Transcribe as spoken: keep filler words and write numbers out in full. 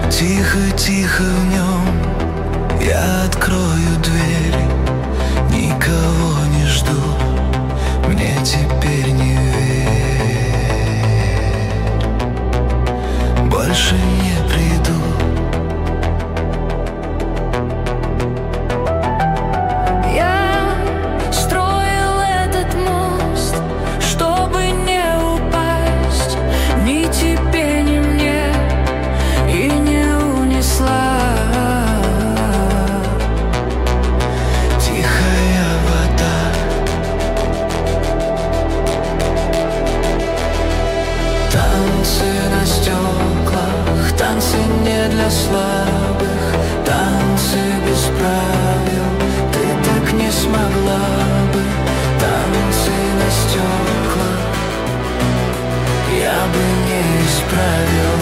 Тихо-тихо в нем я открою дверь. Никого не жду, мне теперь не верь. Больше не приду. Я строил этот мост, чтобы не упасть ни тебе, ни мне, и не унесла. Тихая вода. Танцы на стеклах, танцы не для слабых, танцы без правил, ты так не смогла бы. Танцы на стеклах я бы не исправил.